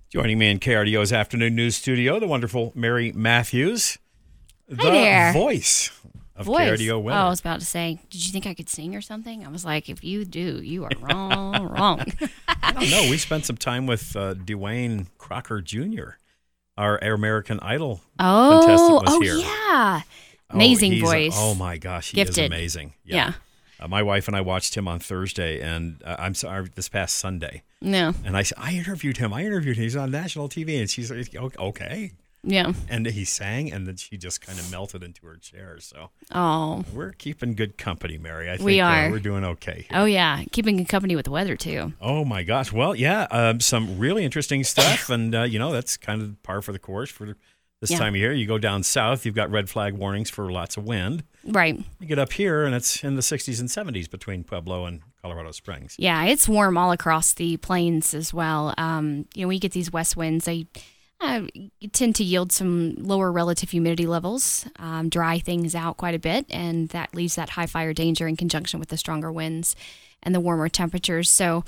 Joining me in KRDO's afternoon news studio, the wonderful Mary Matthews, the there. voice of KRDO weather. Oh, I was about to say, did you think I could sing or something? I was like, if you do, you are wrong. I don't know. We spent some time with Dwayne Crocker Jr., our American Idol contestant was here. Yeah. Amazing voice. Oh, my gosh. He Gifted. is amazing. Yeah. My wife and I watched him on Thursday, and this past Sunday. No. And I interviewed him. He's on national TV, and she's like, okay. Yeah. And he sang, and then she just kind of melted into her chair. So we're keeping good company, Mary. I think we are. We're doing okay here. Oh, yeah. Keeping good company with the weather, too. Oh, my gosh. Well, yeah, some really interesting stuff. And, that's kind of par for the course for this time of year. You go down south, you've got red flag warnings for lots of wind. Right. You get up here, and it's in the 60s and 70s between Pueblo and Colorado Springs. Yeah, it's warm all across the plains as well. When you get these west winds, they tend to yield some lower relative humidity levels, dry things out quite a bit, and that leaves that high fire danger in conjunction with the stronger winds and the warmer temperatures. So,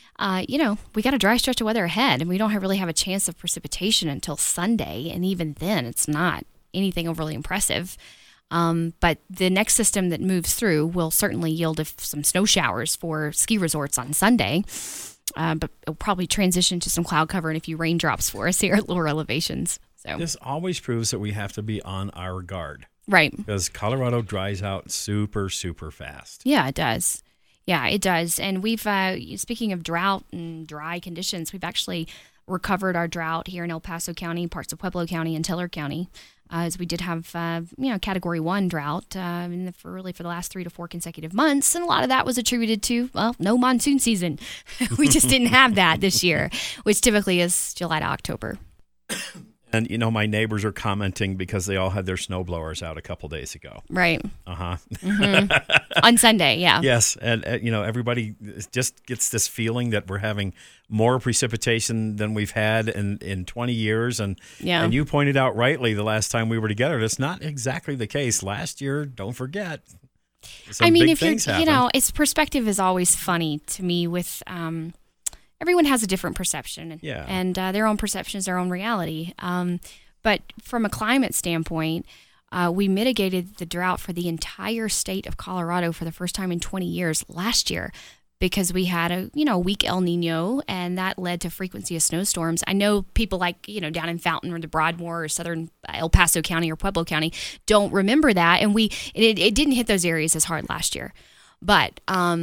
we got a dry stretch of weather ahead, and we don't really have a chance of precipitation until Sunday, and even then, it's not anything overly impressive. But the next system that moves through will certainly yield some snow showers for ski resorts on Sunday. But it'll probably transition to some cloud cover and a few raindrops for us here at lower elevations. So this always proves that we have to be on our guard. Right. Because Colorado dries out super, super fast. Yeah, it does. Yeah, it does. And we've, speaking of drought and dry conditions, we've actually recovered our drought here in El Paso County, parts of Pueblo County, and Teller County. As we did have, Category 1 drought for the last 3 to 4 consecutive months. And a lot of that was attributed to, no monsoon season. We just didn't have that this year, which typically is July to October. And, my neighbors are commenting because they all had their snow blowers out a couple days ago. Right. Uh-huh. Mm-hmm. On Sunday, yeah. Yes. And, everybody just gets this feeling that we're having more precipitation than we've had in 20 years. And you pointed out rightly the last time we were together, that's not exactly the case. Last year, don't forget, some big things happened. Its perspective is always funny to me with everyone has a different perception, and their own perception is their own reality. But from a climate standpoint, we mitigated the drought for the entire state of Colorado for the first time in 20 years last year because we had a weak El Nino, and that led to frequency of snowstorms. I know people like, down in Fountain or the Broadmoor or southern El Paso County or Pueblo County don't remember that, and it didn't hit those areas as hard last year. But,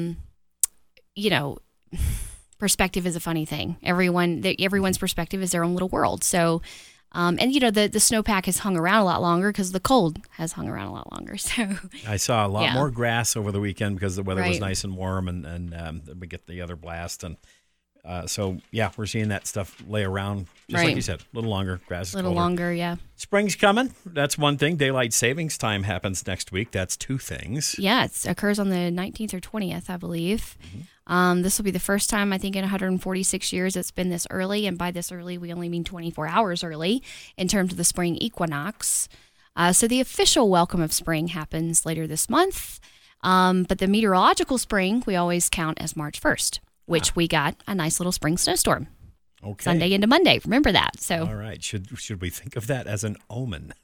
perspective is a funny thing. Everyone's perspective is their own little world. So, the snowpack has hung around a lot longer because the cold has hung around a lot longer. So I saw a lot more grass over the weekend because the weather was nice and warm, and we get the other blast. And we're seeing that stuff lay around, just like you said, a little longer. Grass is a little colder. longer, yeah. Spring's coming. That's one thing. Daylight savings time happens next week. That's two things. Yeah, it occurs on the 19th or 20th, I believe. Mm-hmm. This will be the first time, I think, in 146 years it's been this early. And by this early, we only mean 24 hours early in terms of the spring equinox. So the official welcome of spring happens later this month. But the meteorological spring, we always count as March 1st, which we got a nice little spring snowstorm. Okay. Sunday into Monday. Remember that. So. All right. Should we think of that as an omen?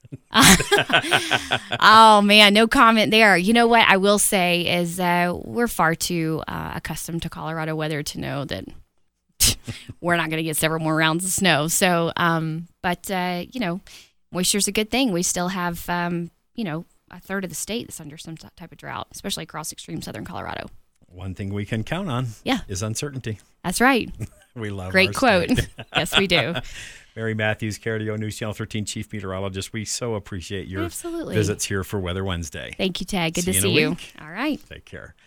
Oh, man. No comment there. You know what I will say is we're far too accustomed to Colorado weather to know that we're not going to get several more rounds of snow. So, moisture's a good thing. We still have, a third of the state that's under some type of drought, especially across extreme southern Colorado. One thing we can count on is uncertainty. That's right. We love Great our quote. state. Yes, we do. Mary Matthews, KRDO News Channel 13 Chief Meteorologist. We so appreciate your visits here for Weather Wednesday. Thank you, Ted. Good to see see you. Week. All right. Take care.